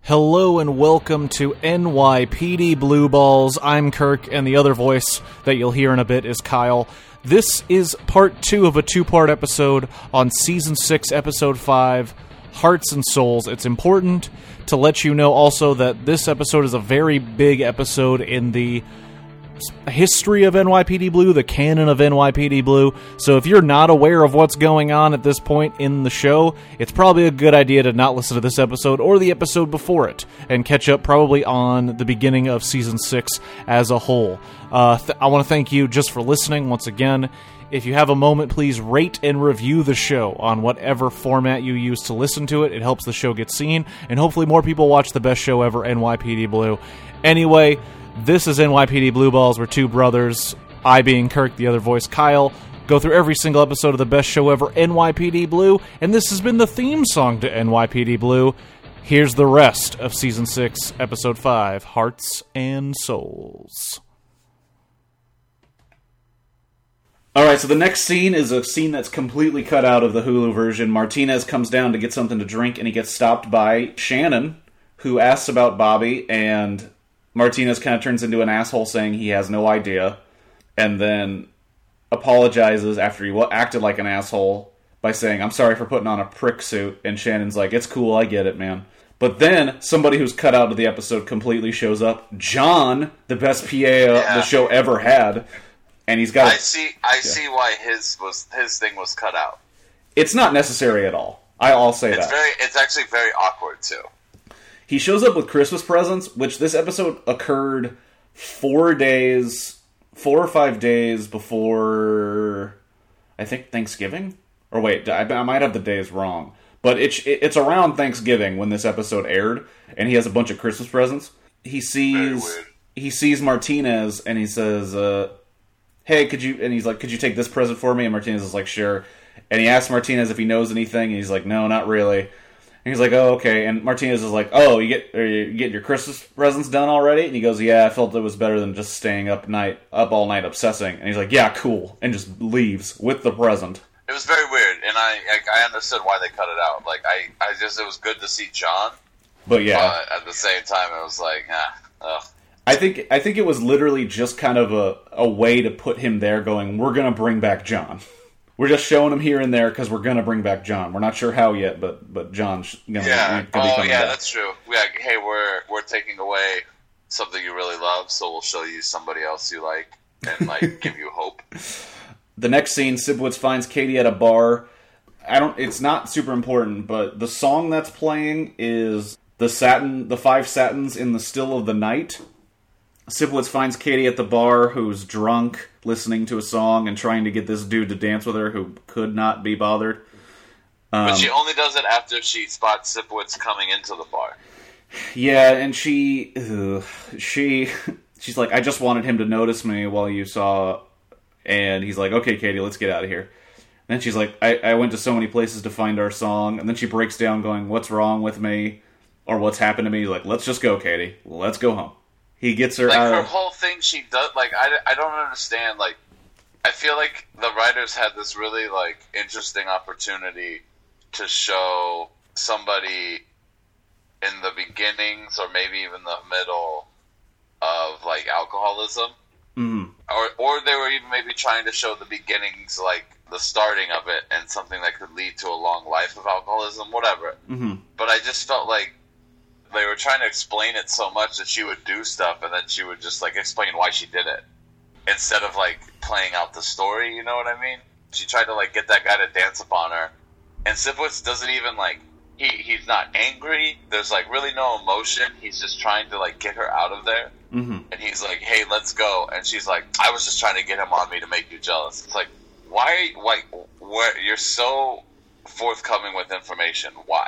Hello and welcome to NYPD Blue Balls. I'm Kirk, and the other voice that you'll hear in a bit is Kyle. This is part 2 of a 2-part episode on Season 6, Episode 5, Hearts and Souls. It's important to let you know also that this episode is a very big episode in the history of NYPD Blue, the canon of NYPD Blue. So if you're not aware of what's going on at this point in the show, it's probably a good idea to not listen to this episode or the episode before it and catch up probably on the beginning of Season 6 as a whole. I want to thank you just for listening once again. If you have a moment, please rate and review the show on whatever format you use to listen to it. It helps the show get seen, and hopefully more people watch the best show ever, NYPD Blue. Anyway, this is NYPD Blue Balls. We're two brothers, I being Kirk, the other voice Kyle, go through every single episode of the best show ever, NYPD Blue, and this has been the theme song to NYPD Blue. Here's the rest of Season 6, Episode 5, Hearts and Souls. Alright, so the next scene is a scene that's completely cut out of the Hulu version. Martinez comes down to get something to drink, and he gets stopped by Shannon, who asks about Bobby, and Martinez kind of turns into an asshole saying he has no idea, and then apologizes after he acted like an asshole by saying, "I'm sorry for putting on a prick suit," and Shannon's like, "It's cool, I get it, man." But then, somebody who's cut out of the episode completely shows up. John, the best PA the show ever had, and he's got... I see why his thing was cut out. It's not necessary at all. I'll say that. It's actually very awkward, too. He shows up with Christmas presents, which this episode occurred 4 or 5 days before, I think, Thanksgiving? Or wait, I might have the days wrong. But it's around Thanksgiving when this episode aired, and he has a bunch of Christmas presents. He sees Martinez, and he says, "Hey, he's like, could you take this present for me?" And Martinez is like, "Sure." And he asks Martinez if he knows anything, and he's like, "No, not really." And he's like, "Oh, okay." And Martinez is like, "Oh, you get your Christmas presents done already?" And he goes, "Yeah, I felt it was better than just staying up all night obsessing." And he's like, "Yeah, cool," and just leaves with the present. It was very weird, and I understood why they cut it out. Like, it was good to see John, but yeah, at the same time, it was like, ugh. I think it was literally just kind of a way to put him there, going, "We're gonna bring back John." We're just showing him here and there because we're going to bring back John. We're not sure how yet, but John's going to be coming back. That's true. Hey, we're taking away something you really love, so we'll show you somebody else you like and give you hope. The next scene, Sibowitz finds Katie at a bar. It's not super important, but the song that's playing is the 5 Satins in the Still of the Night. Sibowitz finds Katie at the bar, who's drunk, listening to a song and trying to get this dude to dance with her, who could not be bothered. But she only does it after she spots Sibowitz coming into the bar. Yeah, and she's like, "I just wanted him to notice me while you saw," and he's like, "Okay, Katie, let's get out of here." And then she's like, I went to so many places to find our song," and then she breaks down going, "What's wrong with me?" or "What's happened to me?" He's like, "Let's just go, Katie. Let's go home." He gets her out. Her whole thing she does, I don't understand, I feel like the writers had this really, interesting opportunity to show somebody in the beginnings, or maybe even the middle, of, alcoholism. Mm-hmm. Or they were even maybe trying to show the beginnings, the starting of it, and something that could lead to a long life of alcoholism, whatever. Mm-hmm. But I just felt like they were trying to explain it so much that she would do stuff, and then she would just, explain why she did it. Instead of, playing out the story, you know what I mean? She tried to, get that guy to dance upon her. And Sibowitz doesn't even, he's not angry. There's, really no emotion. He's just trying to, get her out of there. Mm-hmm. And he's like, "Hey, let's go." And she's like, "I was just trying to get him on me to make you jealous." It's like, why, you're so forthcoming with information. Why?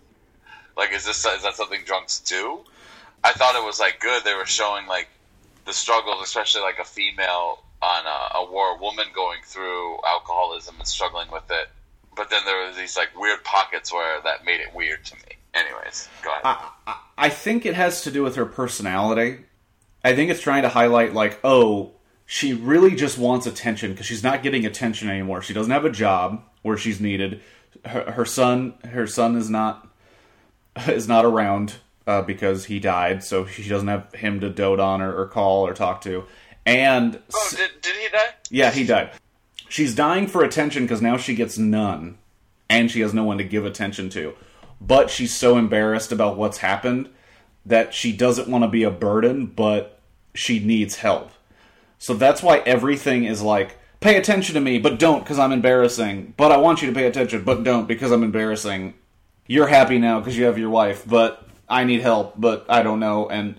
Is that something drunks do? I thought it was, good. They were showing, the struggles, especially, a female on a woman going through alcoholism and struggling with it. But then there were these, weird pockets where that made it weird to me. Anyways, go ahead. I think it has to do with her personality. I think it's trying to highlight, she really just wants attention because she's not getting attention anymore. She doesn't have a job where she's needed. Her son is not around. because he died, so she doesn't have him to dote on or call or talk to. And did he die? Yeah, he died. She's dying for attention because now she gets none, and she has no one to give attention to. But she's so embarrassed about what's happened that she doesn't want to be a burden, but she needs help. So that's why everything is like, pay attention to me, but don't because I'm embarrassing. But I want you to pay attention, but don't because I'm embarrassing. You're happy now because you have your wife, but I need help, but I don't know. And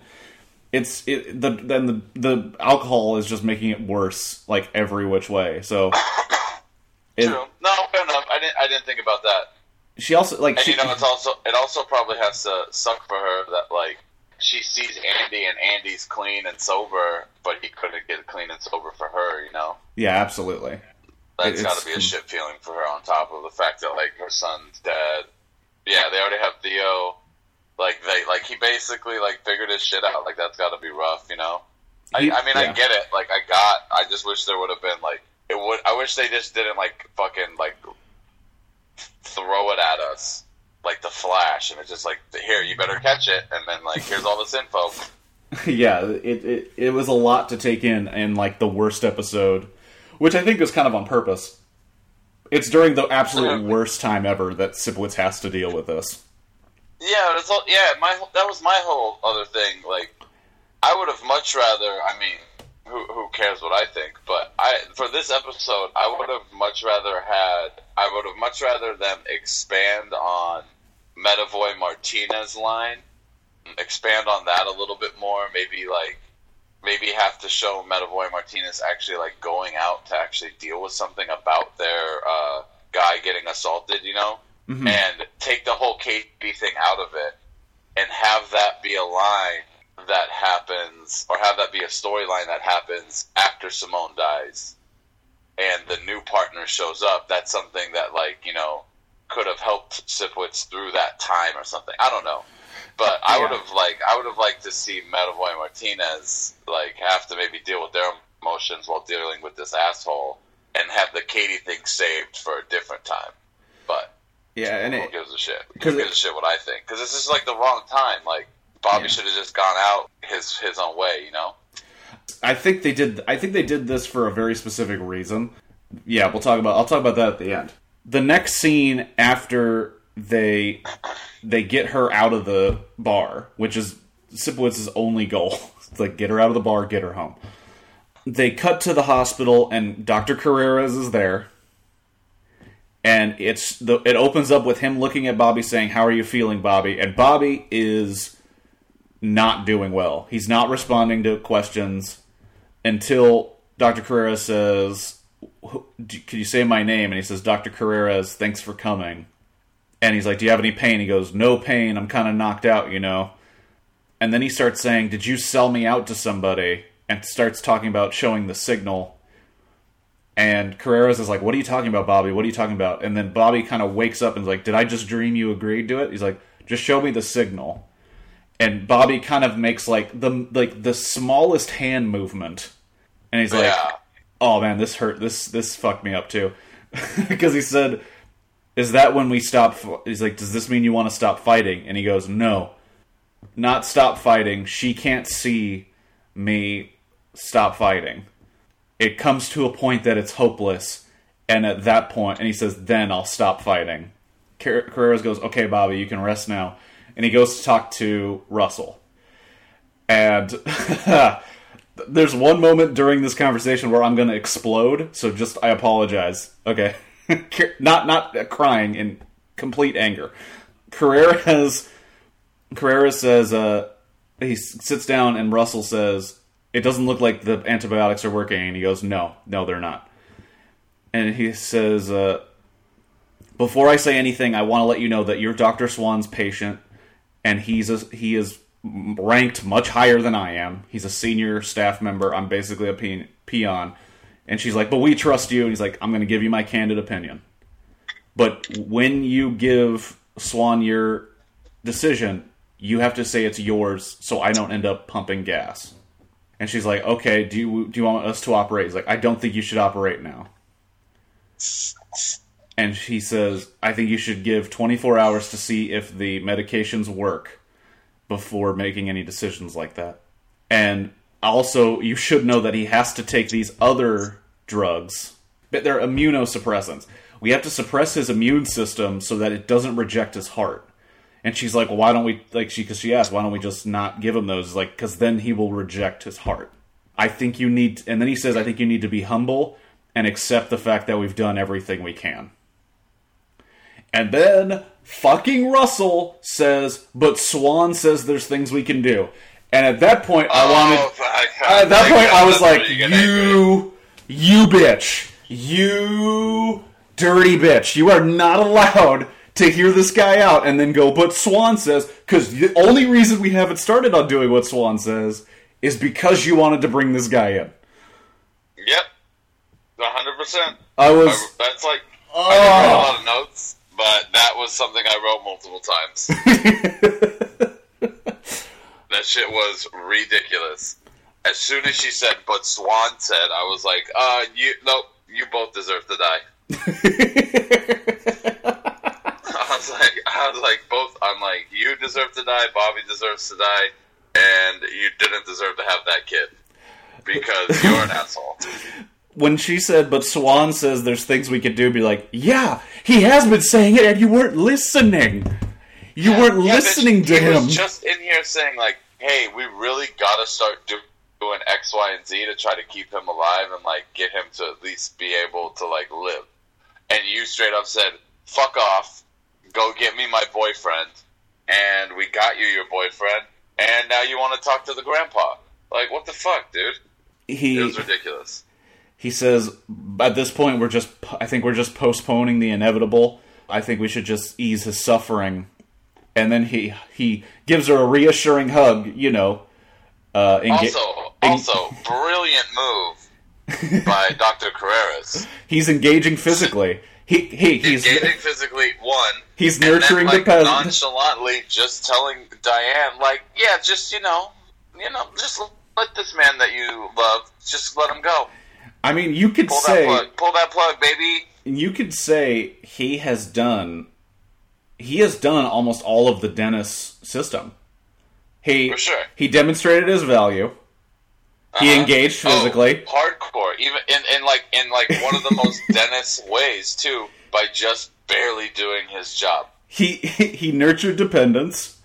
the alcohol is just making it worse, like every which way. So true. No, fair enough. I didn't think about that. She also like, and it also probably has to suck for her that like she sees Andy and Andy's clean and sober, but he couldn't get clean and sober for her. You know? Yeah, absolutely. That's got to be a shit feeling for her. On top of the fact that like her son's dead. Yeah, they already have Theo. He basically like figured his shit out. Like that's got to be rough, you know. I get it. Like I just wish there would have been like it would. I wish they just didn't like fucking like throw it at us like the Flash, and it's just like here you better catch it, and then like here's all this info. Yeah, it was a lot to take in like the worst episode, which I think was kind of on purpose. It's during the absolute worst time ever that Sipowicz has to deal with this. Yeah, that was my whole other thing. Like, I would have much rather. I mean, who cares what I think? But for this episode, I would have much rather them expand on Medavoy Martinez's line, expand on that a little bit more. Maybe have to show Medavoy Martinez actually like going out to actually deal with something about their guy getting assaulted, you know. Mm-hmm. And take the whole Katie thing out of it and have that be a line that happens, or have that be a storyline that happens after Simone dies and the new partner shows up. That's something that, like, you know, could have helped Sipowicz through that time or something. I don't know. But I would have liked to see Medavoy Martinez like have to maybe deal with their emotions while dealing with this asshole and have the Katie thing saved for a different time. But yeah, and who gives a shit? Who gives a shit what I think? Because this is like the wrong time. Like Bobby should have just gone out his own way, you know. I think they did this for a very specific reason. Yeah, I'll talk about that at the end. The next scene after they get her out of the bar, which is Sipowicz's only goal. It's like, get her out of the bar, get her home. They cut to the hospital, and Dr. Carreras is there. And it opens up with him looking at Bobby saying, "How are you feeling, Bobby?" And Bobby is not doing well. He's not responding to questions until Dr. Carreras says, "Can you say my name?" And he says, "Dr. Carreras, thanks for coming." And he's like, "Do you have any pain?" He goes, "No pain. I'm kind of knocked out, you know." And then he starts saying, "Did you sell me out to somebody?" And starts talking about showing the signal. And Carreras is like, "What are you talking about, Bobby? What are you talking about?" And then Bobby kind of wakes up and is like, "Did I just dream you agreed to it?" He's like, "Just show me the signal." And Bobby kind of makes like the smallest hand movement. And he's like, "Oh man, this hurt. This fucked me up too." Because he said, "Is that when we stop?" He's like, "Does this mean you want to stop fighting?" And he goes, "No, not stop fighting. She can't see me stop fighting. It comes to a point that it's hopeless, and at that point," and he says, "then I'll stop fighting." Carreras goes, "Okay, Bobby, you can rest now." And he goes to talk to Russell. And there's one moment during this conversation where I'm going to explode, so I apologize. Okay. Not crying in complete anger. Carreras says, he sits down and Russell says, "It doesn't look like the antibiotics are working." And he goes, No, they're not. And he says, "Before I say anything, I want to let you know that you're Dr. Swan's patient, and he is ranked much higher than I am. He's a senior staff member. I'm basically a peon." And she's like, "But we trust you." And he's like, "I'm going to give you my candid opinion. But when you give Swan your decision, you have to say it's yours so I don't end up pumping gas." And she's like, "Okay, do you want us to operate?" He's like, "I don't think you should operate now." And she says, "I think you should give 24 hours to see if the medications work. before making any decisions like that. And also, you should know that he has to take these other drugs. But they're immunosuppressants. We have to suppress his immune system so that it doesn't reject his heart. And she's like, well, why don't we, because she asked, why don't we just not give him those? Like, because then he will reject his heart. I think you need, and then he says, I think you need to be humble and accept the fact that we've done everything we can. And then fucking Russell says, but Swan says there's things we can do. And at that point, I was like, you bitch. You dirty bitch. You are not allowed to hear this guy out and then go, but Swan says, because the only reason we haven't started on doing what Swan says is because you wanted to bring this guy in. Yep. 100%. That's like, I didn't write a lot of notes, but that was something I wrote multiple times. That shit was ridiculous. As soon as she said, but Swan said, I was like, you both deserve to die. I was like, both, I'm like, you deserve to die, Bobby deserves to die, and you didn't deserve to have that kid. Because you're an asshole. When she said, but Swan says there's things we could do, be like, yeah, he has been saying it, and you weren't listening. You weren't listening to him. He was just in here saying, like, hey, we really gotta start doing X, Y, and Z to try to keep him alive and, like, get him to at least be able to, like, live. And you straight up said, fuck off, go get me my boyfriend, and we got you your boyfriend, and now you want to talk to the grandpa. Like, what the fuck, dude? It was ridiculous. He says, at this point, I think we're just postponing the inevitable. I think we should just ease his suffering. And then he gives her a reassuring hug, you know. Also, brilliant move by Dr. Carreras. He's engaging physically. He's engaging physically, one. He's nurturing and then, the peasant. Nonchalantly like, telling Diane, like, yeah, just, just let this man that you love, just let him go. I mean, you could pull that plug, baby. You could say he has done almost all of the Dennis system. For sure. He demonstrated his value. He engaged physically. Hardcore. Even in one of the most Dennis ways, too, by just barely doing his job. He nurtured dependence.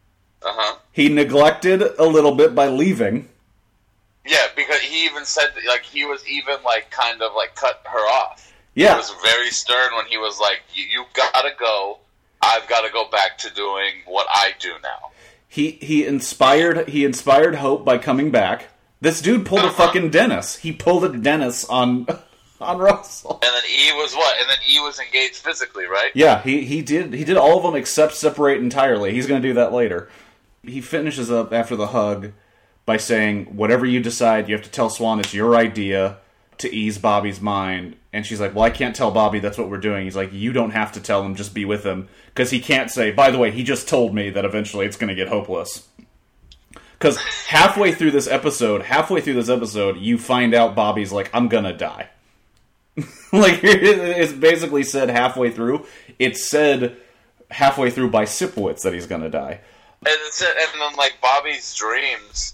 He neglected a little bit by leaving. Yeah, because he even said, like, he was even, like, kind of, like, cut her off. Yeah. He was very stern when he was like, you gotta go. I've got to go back to doing what I do now. He inspired hope by coming back. This dude pulled a fucking Dennis. He pulled a Dennis on Russell. And then E was what? And then E was engaged physically, right? Yeah, he did all of them except separate entirely. He's going to do that later. He finishes up after the hug by saying, whatever you decide, you have to tell Swan it's your idea to ease Bobby's mind. And she's like, well, I can't tell Bobby that's what we're doing. He's like, you don't have to tell him, just be with him. Because he can't say, by the way, he just told me that eventually it's going to get hopeless. Because halfway through this episode, you find out Bobby's like, I'm going to die. Like, it's basically said halfway through. It's said halfway through by Sipowicz that he's going to die. And then, like, Bobby's dreams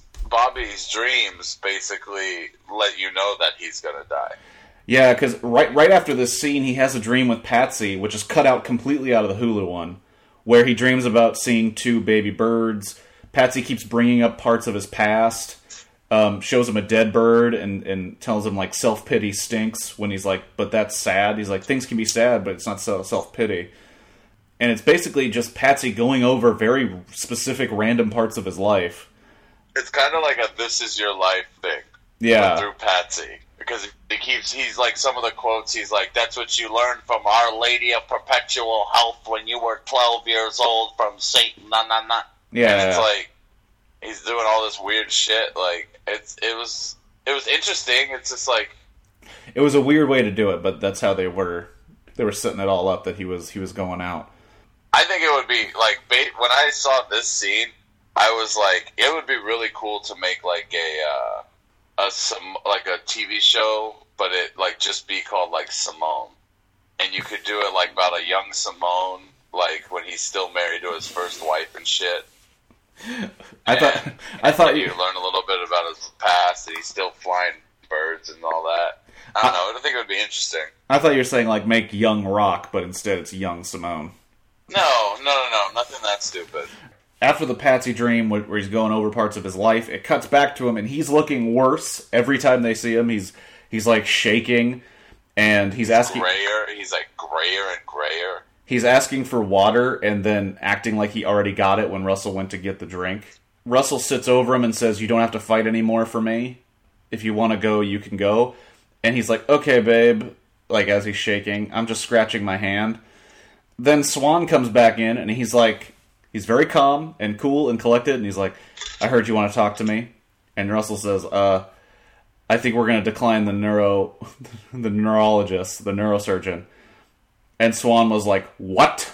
basically let you know that he's going to die. Yeah, because right after this scene, he has a dream with Patsy, which is cut out completely out of the Hulu one, where he dreams about seeing two baby birds. Patsy keeps bringing up parts of his past, shows him a dead bird, and tells him, like, self-pity stinks, when he's like, but that's sad. He's like, things can be sad, but it's not self-pity. And it's basically just Patsy going over very specific random parts of his life. It's kind of like a This Is Your Life thing. Yeah. Through Patsy. Because he's like, some of the quotes, he's like, that's what you learned from Our Lady of Perpetual Health when you were 12 years old from Satan, nah. Yeah. And it's like, he's doing all this weird shit. Like, it was interesting. It's just like, it was a weird way to do it, but that's how they were setting it all up, that he was going out. I think it would be, like, when I saw this scene, I was like, it would be really cool to make, like, a TV show, but it, like, just be called, like, Simone. And you could do it, like, about a young Simone, like, when he's still married to his first wife and shit. I thought you learn a little bit about his past, and he's still flying birds and all that. I don't know. I think it would be interesting. I thought you were saying like make young Rock, but instead it's young Simone. No, nothing that stupid. After the Patsy dream, where he's going over parts of his life, it cuts back to him, and he's looking worse every time they see him. He's like shaking, and he's asking. He's like grayer and grayer. He's asking for water, and then acting like he already got it when Russell went to get the drink. Russell sits over him and says, "You don't have to fight anymore for me. If you want to go, you can go." And he's like, "Okay, babe." Like as he's shaking, I'm just scratching my hand. Then Swan comes back in, and he's like. He's very calm and cool and collected, and he's like, "I heard you want to talk to me." And Russell says, "I think we're going to decline the neurologist, the neurosurgeon." And Swan was like, "What?"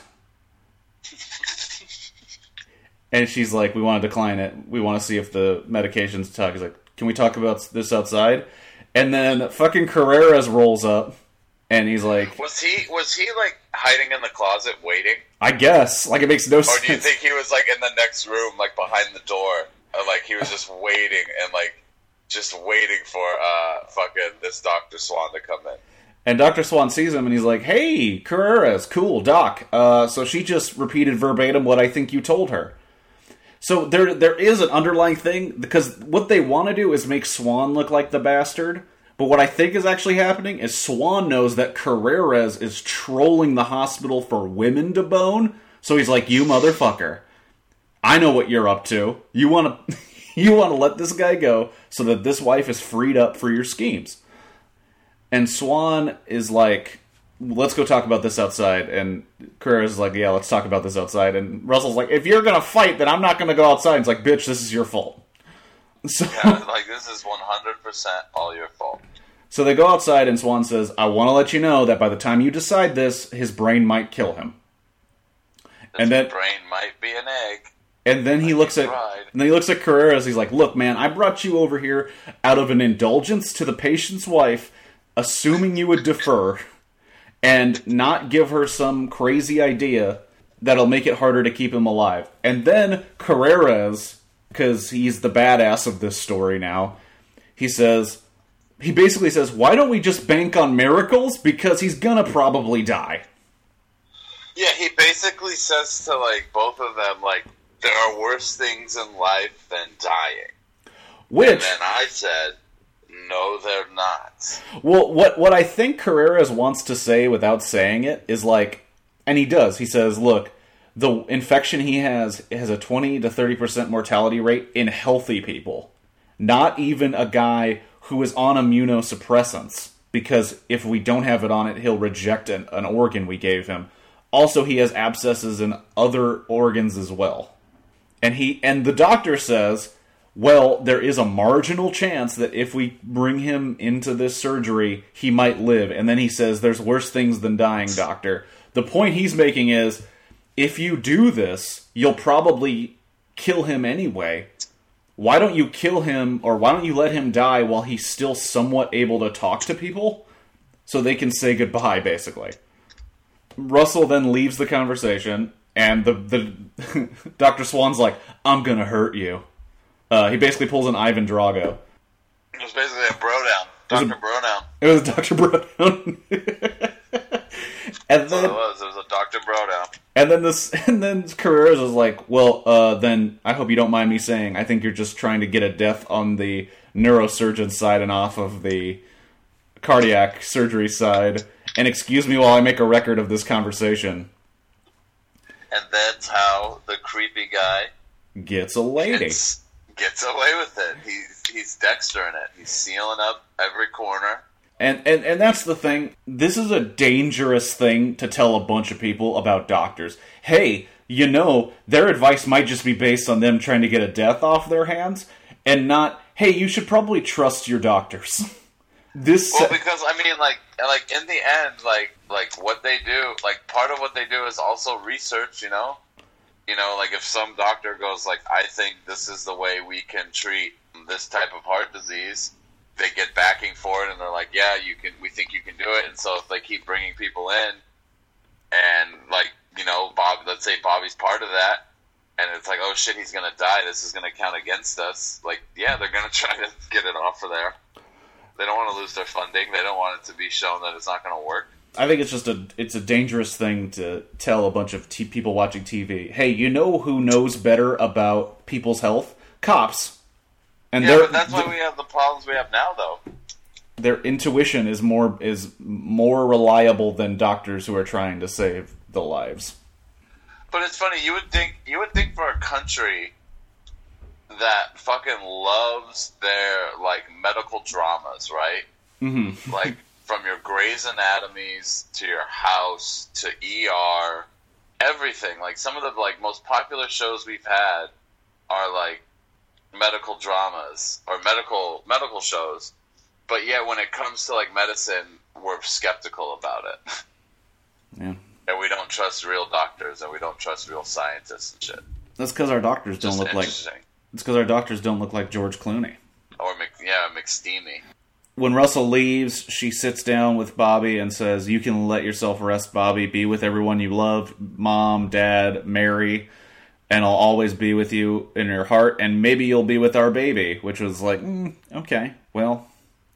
And she's like, "We want to decline it. We want to see if the medication's tough." He's like, "Can we talk about this outside?" And then fucking Carreras rolls up, and he's like... Was he like, hiding in the closet waiting? I guess. Like, it makes no sense. Or do you think he was, like, in the next room, like, behind the door? And, like, he was just waiting and, like, just waiting for, fucking this Dr. Swan to come in. And Dr. Swan sees him, and he's like, "Hey, Carreras, cool, Doc. So she just repeated verbatim what I think you told her." So there is an underlying thing, because what they want to do is make Swan look like the bastard. But what I think is actually happening is Swan knows that Carreras is trolling the hospital for women to bone. So he's like, "You motherfucker, I know what you're up to. You want to let this guy go so that this wife is freed up for your schemes." And Swan is like, "Let's go talk about this outside." And Carreras is like, "Yeah, let's talk about this outside." And Russell's like, "If you're going to fight, then I'm not going to go outside." And he's like, "Bitch, this is your fault." So, yeah, like, this is 100% all your fault. So they go outside, and Swan says, "I want to let you know that by the time you decide this, his brain might kill him." His brain might be an egg. And then he looks at Carreras. He's like, "Look, man, I brought you over here out of an indulgence to the patient's wife, assuming you would defer and not give her some crazy idea that'll make it harder to keep him alive." And then Carreras, because he's the badass of this story now, he basically says, "Why don't we just bank on miracles? Because he's gonna probably die." Yeah, he basically says to, like, both of them, like, there are worse things in life than dying. And then I said, no, they're not. Well, what I think Carreras wants to say without saying it is like, and he does, he says, "Look, the infection he has a 20 to 30% mortality rate in healthy people. Not even a guy who is on immunosuppressants, because if we don't have it on it, he'll reject an organ we gave him. Also, he has abscesses in other organs as well." And the doctor says, "Well, there is a marginal chance that if we bring him into this surgery, he might live." And then he says, "There's worse things than dying, doctor." The point he's making is, if you do this, you'll probably kill him anyway. Why don't you kill him, or why don't you let him die while he's still somewhat able to talk to people? So they can say goodbye, basically. Russell then leaves the conversation, and the Dr. Swan's like, "I'm gonna hurt you." He basically pulls an Ivan Drago. It was basically a bro down. Dr. Bro down. It was Dr. Bro down. And then, it was a Dr. Bro down. And then Carreras was like, "Well, then I hope you don't mind me saying, I think you're just trying to get a death on the neurosurgeon side and off of the cardiac surgery side. And excuse me while I make a record of this conversation." And that's how the creepy guy gets a lady. Gets away with it. He's Dexter in it. He's sealing up every corner. And that's the thing. This is a dangerous thing to tell a bunch of people about doctors. Hey, their advice might just be based on them trying to get a death off their hands, and not, hey, you should probably trust your doctors. Because I mean, like in the end, like what they do, like part of what they do is also research. Like if some doctor goes like, "I think this is the way we can treat this type of heart disease," they get backing for it, and they're like, "Yeah, we think you can do it." And so if they keep bringing people in, and like Bob, let's say Bobby's part of that, and it's like, oh shit, he's gonna die. This is gonna count against us. Like, yeah, they're gonna try to get it off of there. They don't want to lose their funding. They don't want it to be shown that it's not gonna work. I think it's just a dangerous thing to tell a bunch of people watching TV. Hey, you know who knows better about people's health? Cops. And yeah, but that's why we have the problems we have now, though. Their intuition is more reliable than doctors who are trying to save the lives. But it's funny. You would think for a country that fucking loves their like medical dramas, right? Mm-hmm. Like from your Grey's Anatomies to your House to ER, everything. Like some of the like most popular shows we've had are like medical dramas or medical shows. But yet, when it comes to like medicine, we're skeptical about it. Yeah. And we don't trust real doctors, and we don't trust real scientists and shit. That's because our doctors don't look like. It's because our doctors don't look like George Clooney or McSteamy. When Russell leaves, she sits down with Bobby and says, "You can let yourself rest, Bobby. Be with everyone you love, Mom, Dad, Mary, and I'll always be with you in your heart. And maybe you'll be with our baby." Which was like, okay, well.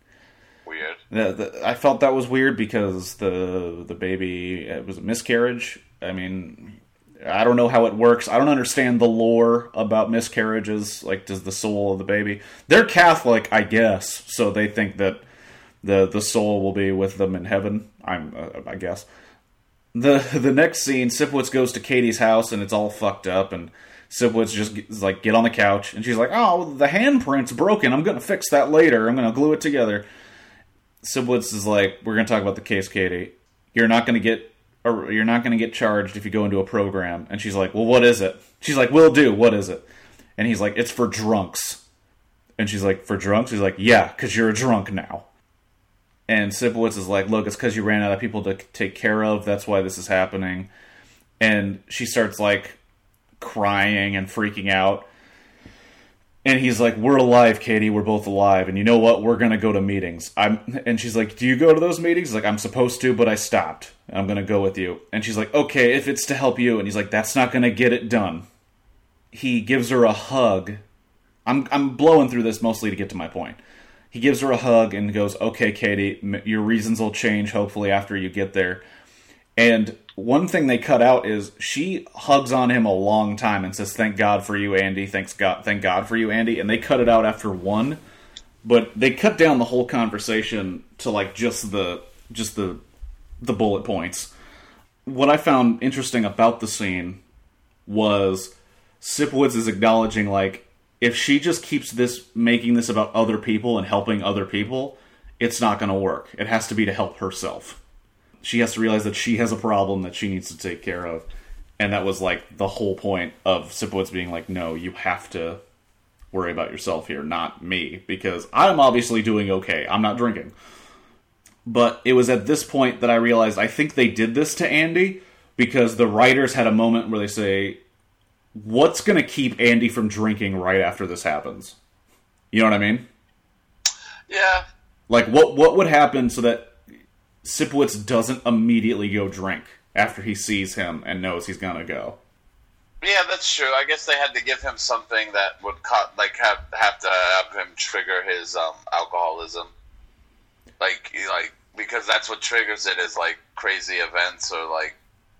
Weird. I felt that was weird because the baby, it was a miscarriage. I mean, I don't know how it works. I don't understand the lore about miscarriages. Like, does the soul of the baby... They're Catholic, I guess, so they think that the soul will be with them in heaven, I guess. The next scene, Sipowicz goes to Katie's house, and it's all fucked up, and Sipowicz just is like, get on the couch, and she's like, oh, the handprint's broken. I'm going to fix that later. I'm going to glue it together. Sipowicz is like, we're going to talk about the case, Katie. You're not going to get charged if you go into a program. And she's like, well, what is it? She's like, will do. What is it? And he's like, it's for drunks. And she's like, for drunks? He's like, yeah, because you're a drunk now. And Sipowicz is like, look, it's because you ran out of people to take care of. That's why this is happening. And she starts like crying and freaking out. And he's like, we're alive, Katie. We're both alive. And you know what? We're going to go to meetings. And she's like, do you go to those meetings? He's like, I'm supposed to, but I stopped. I'm going to go with you. And she's like, okay, if it's to help you. And he's like, that's not going to get it done. He gives her a hug. I'm blowing through this mostly to get to my point. He gives her a hug and goes, okay, Katie, your reasons will change hopefully after you get there. And one thing they cut out is she hugs on him a long time and says, thank God for you, Andy. Thank God for you, Andy. And they cut it out after one. But they cut down the whole conversation to like just the bullet points. What I found interesting about the scene was Sipowicz is acknowledging like, if she just keeps making this about other people and helping other people, it's not going to work. It has to be to help herself. She has to realize that she has a problem that she needs to take care of. And that was like the whole point of Sipowicz being like, no, you have to worry about yourself here, not me. Because I'm obviously doing okay. I'm not drinking. But it was at this point that I realized I think they did this to Andy because the writers had a moment where they say, what's going to keep Andy from drinking right after this happens? You know what I mean? Yeah. Like, what would happen so that Sipowicz doesn't immediately go drink after he sees him and knows he's gonna go? Yeah, that's true. I guess they had to give him something that would have to have him trigger his alcoholism. Like because that's what triggers it is like crazy events or like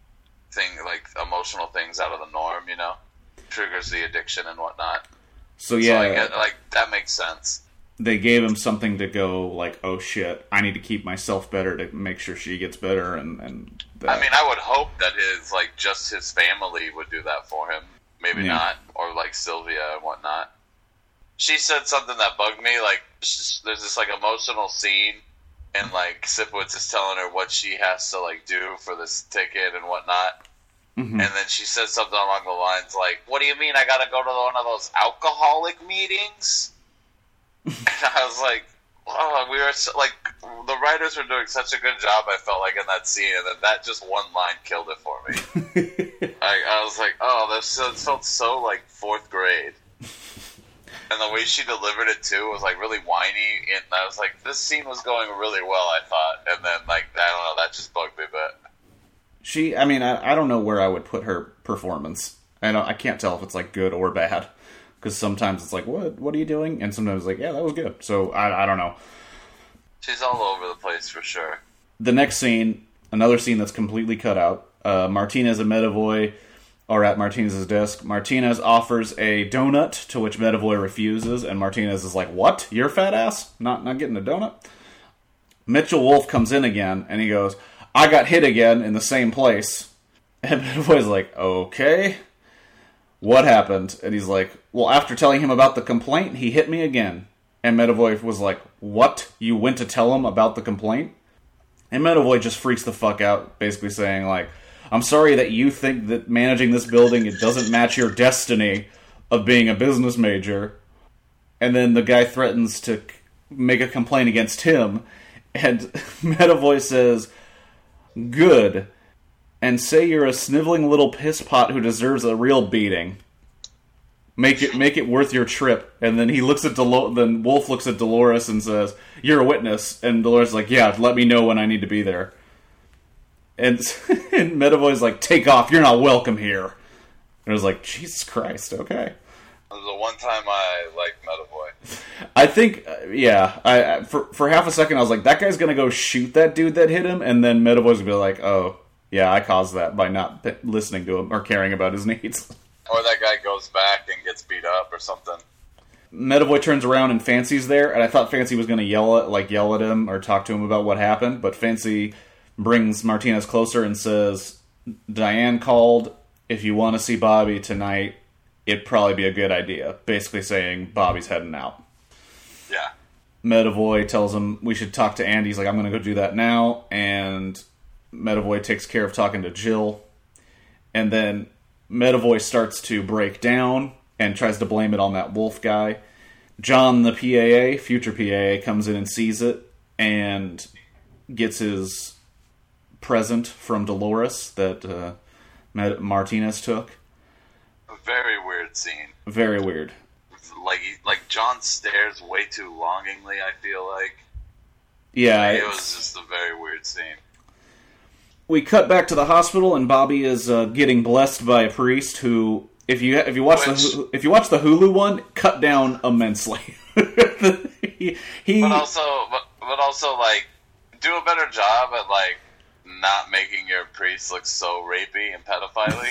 emotional things out of the norm, you know? Triggers the addiction and whatnot. So yeah, I get, like that makes sense. They gave him something to go, like, oh shit, I need to keep myself better to make sure she gets better, and that. I mean, I would hope that just his family would do that for him. Maybe not, or like Sylvia and whatnot. She said something that bugged me, like, there's this like emotional scene, and like Sipowicz is telling her what she has to like do for this ticket and whatnot. Mm-hmm. And then she says something along the lines like, what do you mean I gotta go to one of those alcoholic meetings? And I was like, oh, we were like, the writers were doing such a good job, I felt like, in that scene, and then that just one line killed it for me. I was like, oh, this felt so, like, fourth grade. And the way she delivered it, too, was, like, really whiny, and I was like, this scene was going really well, I thought, and then, like, I don't know, that just bugged me a bit. I don't know where I would put her performance And I can't tell if it's, like, good or bad. Because sometimes it's like, what are you doing? And sometimes it's like, yeah, that was good. So, I don't know. She's all over the place for sure. The next scene, another scene that's completely cut out. Martinez and Medavoy are at Martinez's desk. Martinez offers a donut, to which Medavoy refuses, and Martinez is like, what? You're fat ass? Not getting a donut? Mitchell Wolf comes in again, and he goes, I got hit again in the same place. And Medavoy's like, okay, what happened? And he's like, well, after telling him about the complaint, he hit me again. And Medavoy was like, what? You went to tell him about the complaint? And Medavoy just freaks the fuck out, basically saying, like, I'm sorry that you think that managing this building, it doesn't match your destiny of being a business major. And then the guy threatens to make a complaint against him. And Medavoy says, good. And say you're a sniveling little pisspot who deserves a real beating. Make it worth your trip. And then he looks at then Wolf looks at Dolores and says, you're a witness. And Dolores is like, yeah, let me know when I need to be there. And Medavoy's like, take off, you're not welcome here. And I was like, Jesus Christ, okay. It was the one time I liked Medavoy. I think, yeah, for half a second I was like, that guy's gonna go shoot that dude that hit him, and then Medavoy's gonna be like, oh, yeah, I caused that by not listening to him or caring about his needs. Or that guy goes back and gets beat up or something. Medavoy turns around and Fancy's there, and I thought Fancy was gonna yell at him or talk to him about what happened, but Fancy brings Martinez closer and says, Diane called. If you want to see Bobby tonight, it'd probably be a good idea. Basically saying Bobby's heading out. Yeah. Medavoy tells him we should talk to Andy. He's like, I'm going to go do that now. And Medavoy takes care of talking to Jill. And then Medavoy starts to break down and tries to blame it on that Wolf guy. John, the PAA, future PAA, comes in and sees it and gets his present from Dolores that Martinez took. A very weird scene. Very weird. Like John stares way too longingly, I feel like. Yeah. It was just a very weird scene. We cut back to the hospital, and Bobby is getting blessed by a priest who, if you watch the Hulu one, cut down immensely. But also, like, do a better job at, like, not making your priest look so rapey and pedophile-y.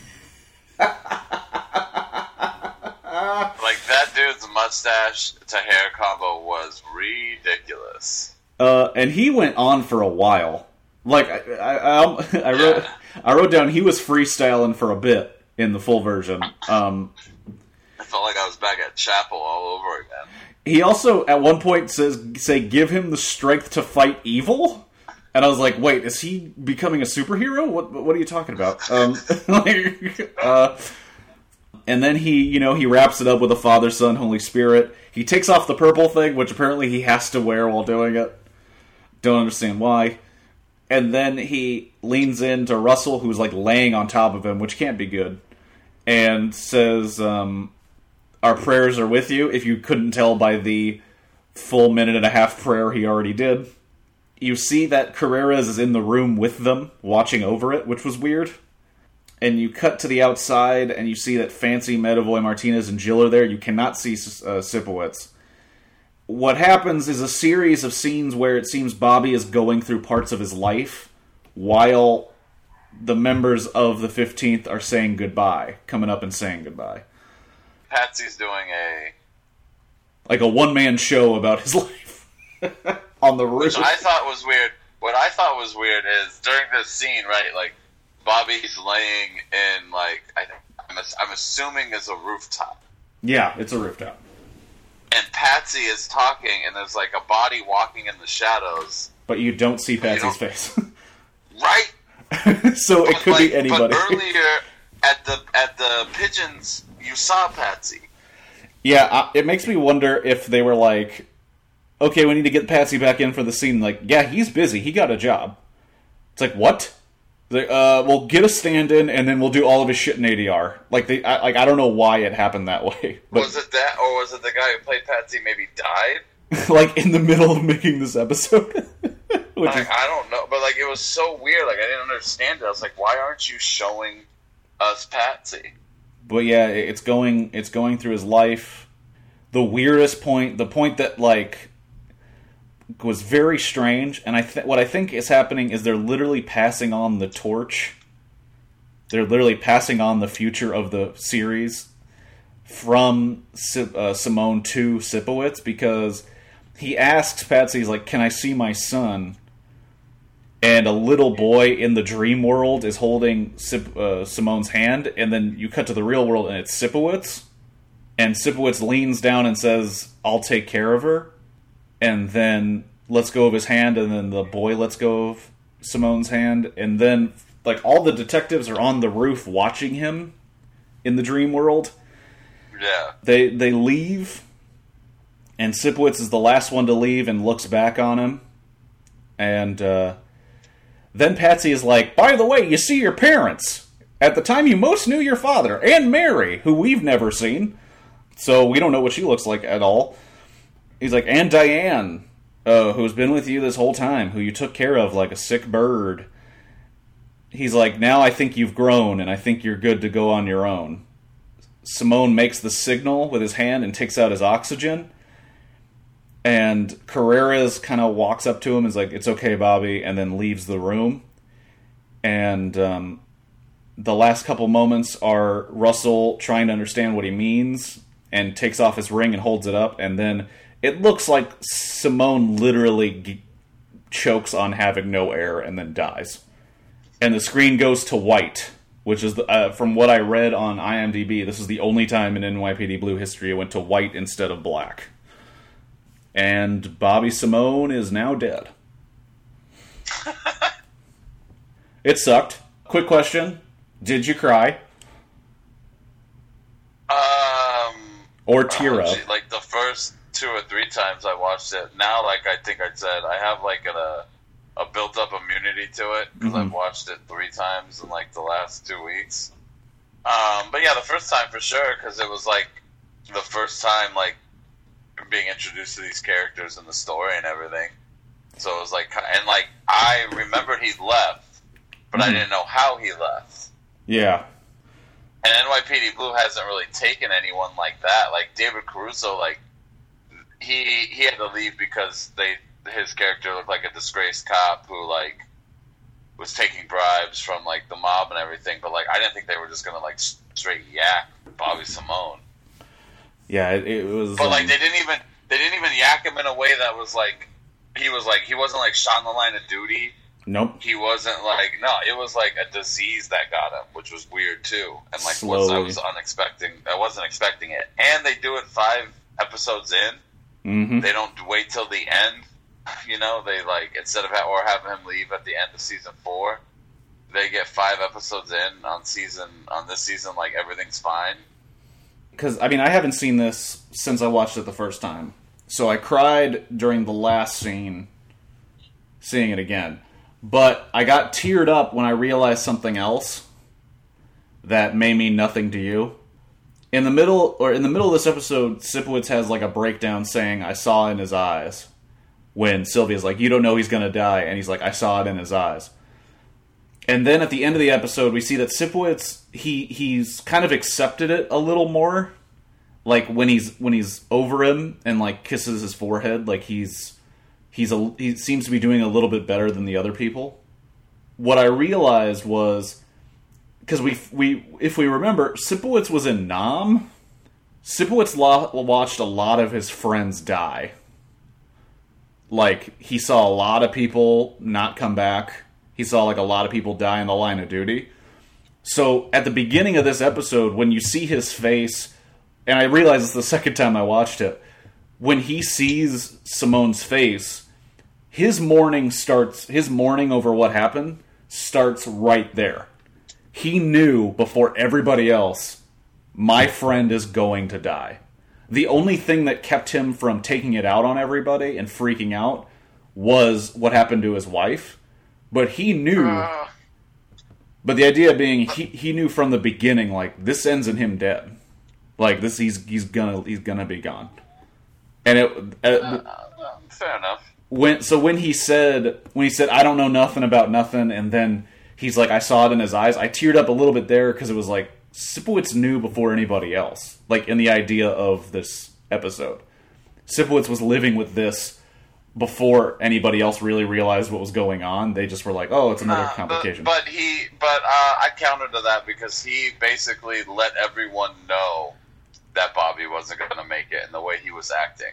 Like, that dude's mustache to hair combo was ridiculous. And he went on for a while. Like, I wrote down he was freestyling for a bit in the full version. I felt like I was back at chapel all over again. He also, at one point, say, give him the strength to fight evil? And I was like, wait, is he becoming a superhero? What are you talking about? And then he wraps it up with a Father, Son, Holy Spirit. He takes off the purple thing, which apparently he has to wear while doing it. Don't understand why. And then he leans into Russell, who's like laying on top of him, which can't be good, and says, our prayers are with you, if you couldn't tell by the full minute and a half prayer he already did. You see that Carreras is in the room with them, watching over it, which was weird. And you cut to the outside, and you see that Fancy, Medavoy, Martinez, and Jill are there. You cannot see Sipowicz. What happens is a series of scenes where it seems Bobby is going through parts of his life, while the members of the 15th are saying goodbye, coming up and saying goodbye. Patsy's doing a one-man show about his life. On the roof. Which I thought was weird. What I thought was weird is during this scene, right? Like Bobby's laying in I'm assuming is a rooftop. Yeah, it's a rooftop. And Patsy is talking, and there's like a body walking in the shadows. But you don't see Patsy's face, right? So it could be anybody. But earlier at the pigeons, you saw Patsy. Yeah, it makes me wonder if they were like, okay, we need to get Patsy back in for the scene. Like, yeah, he's busy. He got a job. It's like, what? Like, we'll get a stand-in, and then we'll do all of his shit in ADR. Like, I don't know why it happened that way. But, was it that, or was it the guy who played Patsy maybe died? Like, in the middle of making this episode? I don't know, but, like, it was so weird. Like, I didn't understand it. I was like, why aren't you showing us Patsy? But yeah, it's going through his life. The weirdest point, the point that like was very strange, and what I think is happening is they're literally passing on the torch. They're literally passing on the future of the series from Simone to Sipowicz, because he asks Patsy, he's like, "Can I see my son?" And a little boy in the dream world is holding Simone's hand, and then you cut to the real world, and it's Sipowicz. And Sipowicz leans down and says, "I'll take care of her." And then lets go of his hand, and then the boy lets go of Simone's hand. And then, like, all the detectives are on the roof watching him in the dream world. Yeah. They leave, and Sipowicz is the last one to leave and looks back on him. And, then Patsy is like, "By the way, you see your parents. At the time you most knew your father, and Mary, who we've never seen. So we don't know what she looks like at all." He's like, "And Diane, who's been with you this whole time, who you took care of like a sick bird." He's like, "Now I think you've grown, and I think you're good to go on your own." Simone makes the signal with his hand and takes out his oxygen. And Carreras kind of walks up to him and is like, "It's okay, Bobby," and then leaves the room. And the last couple moments are Russell trying to understand what he means and takes off his ring and holds it up. And then it looks like Simone literally chokes on having no air and then dies. And the screen goes to white, which is, from what I read on IMDb, this is the only time in NYPD Blue history it went to white instead of black. And Bobby Simone is now dead. It sucked. Quick question. Did you cry? Or tear up? Like the first 2 or 3 times I watched it. Now, like I think I said, I have like a built-up immunity to it because I've watched it 3 times in like the last 2 weeks. But yeah, the first time for sure, because it was like the first time like being introduced to these characters and the story and everything. So it was like, and like I remembered he left, but I didn't know how he left. Yeah. And NYPD Blue hasn't really taken anyone like that. Like David Caruso, like he had to leave because his character looked like a disgraced cop who like was taking bribes from like the mob and everything. But like I didn't think they were just gonna like straight yak Bobby Simone. Yeah, it was. But like they didn't even yak him in a way that was like he wasn't like shot in the line of duty. Nope. He wasn't like it was like a disease that got him, which was weird too. And like I wasn't expecting it. And they do it 5 episodes in. Mm-hmm. They don't wait till the end. You know, they like instead of having him leave at the end of season 4, they get 5 episodes in on this season. Like everything's fine. Because, I mean, I haven't seen this since I watched it the first time. So I cried during the last scene, seeing it again. But I got teared up when I realized something else that may mean nothing to you. In the middle of this episode, Sipowicz has like a breakdown saying, "I saw in his eyes." When Sylvia's like, "You don't know he's going to die." And he's like, "I saw it in his eyes." And then at the end of the episode, we see that Sipowicz, he's kind of accepted it a little more. Like when he's over him and like kisses his forehead, like he seems to be doing a little bit better than the other people. What I realized was, because if we remember, Sipowicz was in Nam. Sipowicz watched a lot of his friends die. Like he saw a lot of people not come back. He saw like a lot of people die in the line of duty. So at the beginning of this episode, when you see his face, and I realize it's the second time I watched it, when he sees Simone's face, his mourning over what happened starts right there. He knew before everybody else, my friend is going to die. The only thing that kept him from taking it out on everybody and freaking out was what happened to his wife. But he knew. But the idea being, he knew from the beginning, like this ends in him dead. Like this, he's gonna be gone. And fair enough. When he said I don't know nothing about nothing, and then he's like, I saw it in his eyes. I teared up a little bit there because it was like Sipowicz knew before anybody else, like, in the idea of this episode. Sipowicz was living with this before anybody else really realized what was going on. They just were like, oh, it's another complication. But I counter to that because he basically let everyone know that Bobby wasn't going to make it in the way he was acting.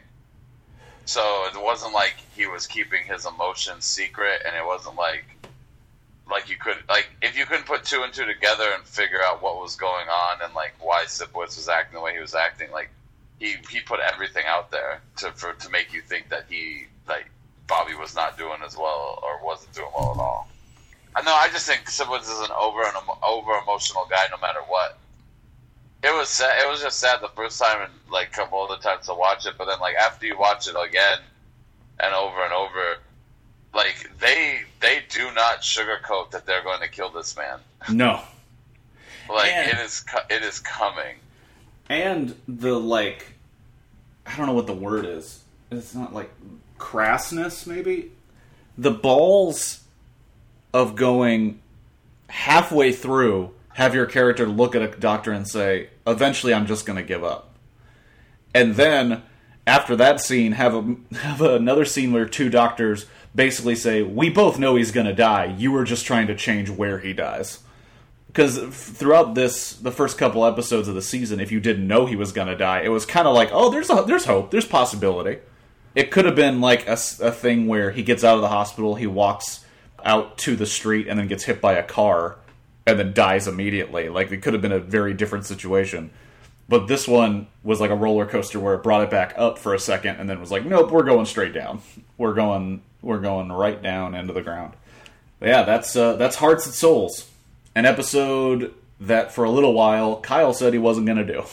So it wasn't like he was keeping his emotions secret, and it wasn't like you could, like, if you couldn't put two and two together and figure out what was going on and, like, why Sipowicz was acting the way he was acting, like, he put everything out there to make you think that Bobby was not doing as well or wasn't doing well at all. I just think Sipowicz is an over emotional guy no matter what. It was sad. It was just sad the first time and, like, a couple other times to watch it, but then, like, after you watch it again and over, like, they do not sugarcoat that they're going to kill this man. No. Like, it is coming. And the, like, I don't know what the word is. It's not, like, crassness, maybe? The balls of going halfway through, have your character look at a doctor and say, eventually I'm just going to give up. And then, after that scene, have another scene where two doctors basically say, we both know he's going to die. You were just trying to change where he dies. Because throughout the first couple episodes of the season, if you didn't know he was going to die, it was kind of like, oh, there's hope, there's possibility. It could have been like a thing where he gets out of the hospital, he walks out to the street, and then gets hit by a car, and then dies immediately. Like, it could have been a very different situation. But this one was like a roller coaster where it brought it back up for a second, and then was like, nope, we're going straight down. We're going right down into the ground. But yeah, that's Hearts and Souls. An episode that for a little while Kyle said he wasn't going to do.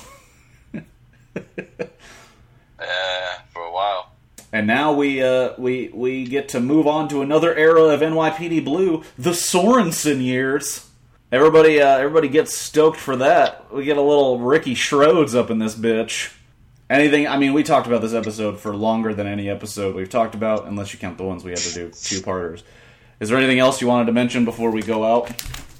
For a while. And now we get to move on to another era of NYPD Blue, the Sorensen years. Everybody gets stoked for that. We get a little Ricky Schrodes up in this bitch. We talked about this episode for longer than any episode we've talked about, unless you count the ones we had to do two-parters. Is there anything else you wanted to mention before we go out?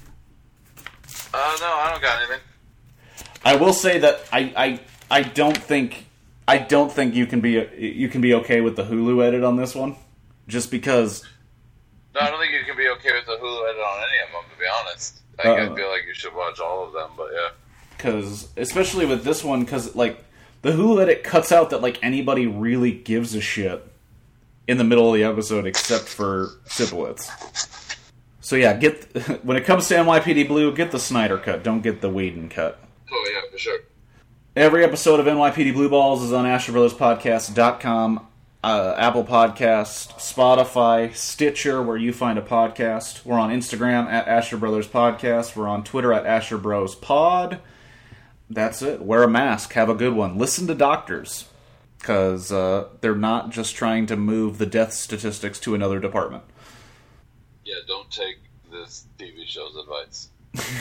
No, I don't got anything. I will say that I don't think you can be okay with the Hulu edit on this one, just because. No, I don't think you can be okay with the Hulu edit on any of them, to be honest. I feel like you should watch all of them, but yeah. Because, especially with this one, because, like, the Hulu edit cuts out that, like, anybody really gives a shit in the middle of the episode except for Sipowicz. So yeah, when it comes to NYPD Blue, get the Snyder cut. Don't get the Whedon cut. Oh yeah, for sure. Every episode of NYPD Blue Balls is on AsherBrothersPodcast.com, Apple Podcast, Spotify, Stitcher, where you find a podcast. We're on Instagram at Asher Brothers Podcast. We're on Twitter at Asher Bros Pod. That's it. Wear a mask. Have a good one. Listen to doctors, because they're not just trying to move the death statistics to another department. Yeah, don't take this TV show's advice.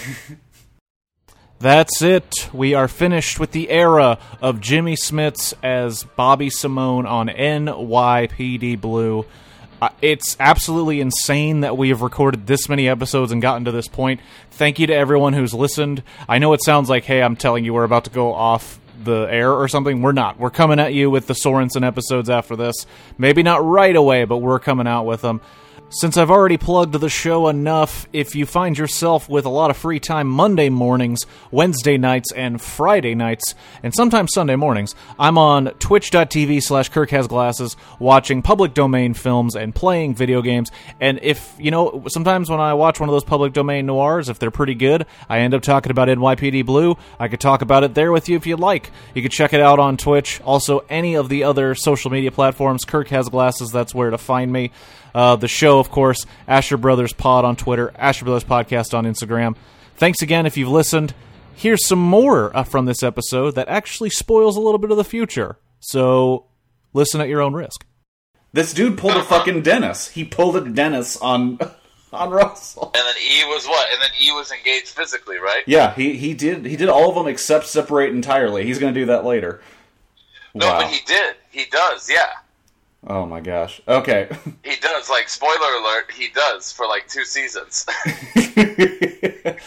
That's it. We are finished with the era of Jimmy Smits as Bobby Simone on NYPD Blue. It's absolutely insane that we have recorded this many episodes and gotten to this point. Thank you to everyone who's listened. I know it sounds like, hey, I'm telling you we're about to go off the air or something. We're not. We're coming at you with the Sorensen episodes after this. Maybe not right away, but we're coming out with them. Since I've already plugged the show enough, if you find yourself with a lot of free time Monday mornings, Wednesday nights, and Friday nights, and sometimes Sunday mornings, I'm on twitch.tv/KirkHasGlasses watching public domain films and playing video games. And if, sometimes when I watch one of those public domain noirs, if they're pretty good, I end up talking about NYPD Blue. I could talk about it there with you if you'd like. You could check it out on Twitch. Also, any of the other social media platforms, Kirk Has Glasses, that's where to find me. The show, of course, Asher Brothers Pod on Twitter, Asher Brothers Podcast on Instagram. Thanks again if you've listened. Here's some more from this episode that actually spoils a little bit of the future. So, listen at your own risk. This dude pulled a fucking Dennis. He pulled a Dennis on Russell. And then E was what? And then E was engaged physically, right? Yeah, he did all of them except separate entirely. He's going to do that later. No, wow. But he did. He does, yeah. Oh my gosh. Okay. He does, like, spoiler alert, he does for like 2 seasons.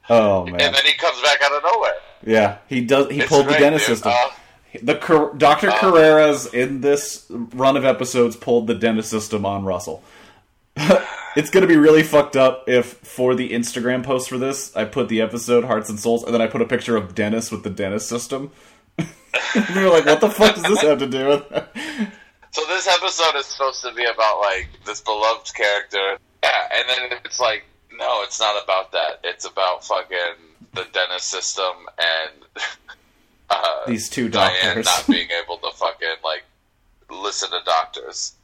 Oh man! And then he comes back out of nowhere. Yeah, he does. He pulled the great, dentist dude. system. Dr. Carreras in this run of episodes pulled the dentist system on Russell. It's going to be really fucked up if, for the Instagram post for this, I put the episode Hearts and Souls, and then I put a picture of Dennis with the dentist system. And we were like, what the fuck does this have to do with it? So this episode is supposed to be about, like, this beloved character. Yeah, and then it's like, no, it's not about that. It's about fucking the dentist system and these two Diane doctors not being able to fucking, like, listen to doctors.